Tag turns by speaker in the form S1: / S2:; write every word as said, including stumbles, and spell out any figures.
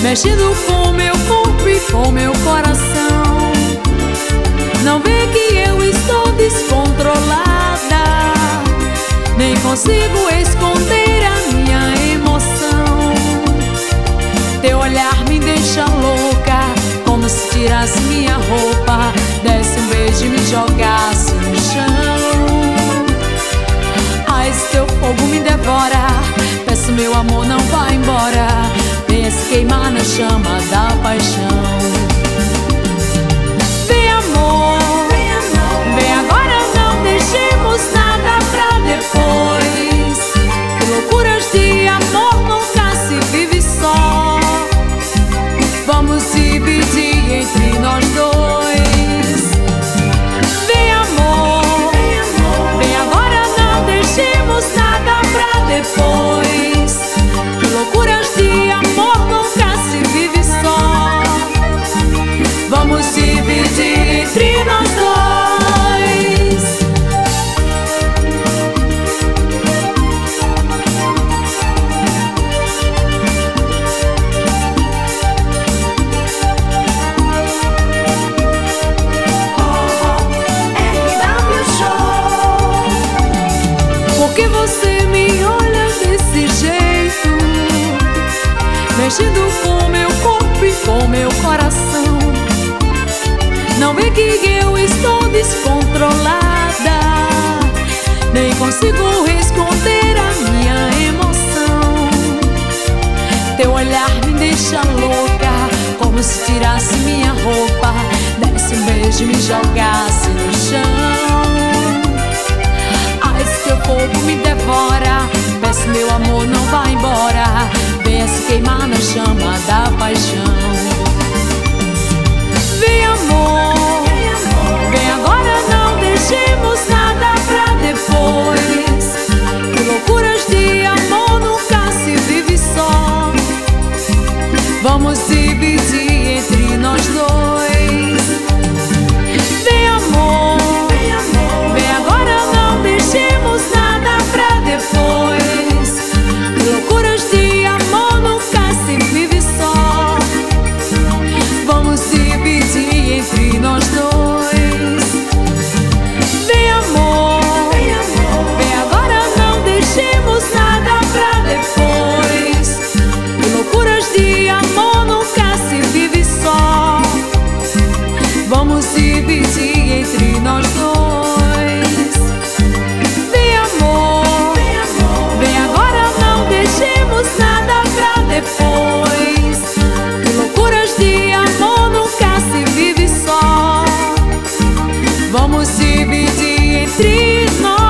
S1: mexendo com meu corpo e com meu coração. Não vê que eu estou descontrolada, nem consigo esconder a minha emoção. Teu olhar me deixa louca, como se tirasse minha roupa, desse um beijo e me jogasse no chão. Ai, esse teu fogo me devora, peço meu amor, não vá embora, venha se queimar na chama da paixão. Vem amor, vem agora, não deixemos nada pra depois. Que loucuras de amor nunca se vive só. Vamos dividir entre nós dois. Vem amor, vem agora, não deixemos nada pra depois. Que loucuras de amor nunca se vive só. Vamos dividir entre nós dois. Por que você me olha desse jeito, mexendo com meu corpo e com meu coração? Não vê que eu estou descontrolada, nem consigo esconder a minha emoção. Teu olhar me deixa louca, como se tirasse minha roupa, desse um beijo e me jogasse no chão. Ai, esse teu fogo me devora, peço meu amor, não vá embora, venha se queimar na chama da paixão. Vem amor, vem agora, não deixemos nada pra depois. Que loucuras de amor nunca se vive só. Vamos dividir entre nós dois. Vem amor, vem agora, não deixemos nada pra depois. Que loucuras de amor nunca se vive só. Vamos dividir entre nós dois. Vem amor, vem agora, não deixemos nada pra depois. Que loucuras de amor nunca se vive só. Vamos dividir entre nós dois. Vem amor, vem agora, não deixemos nada pra depois. Que loucuras de amor nunca se vive só. Vamos dividir entre nós.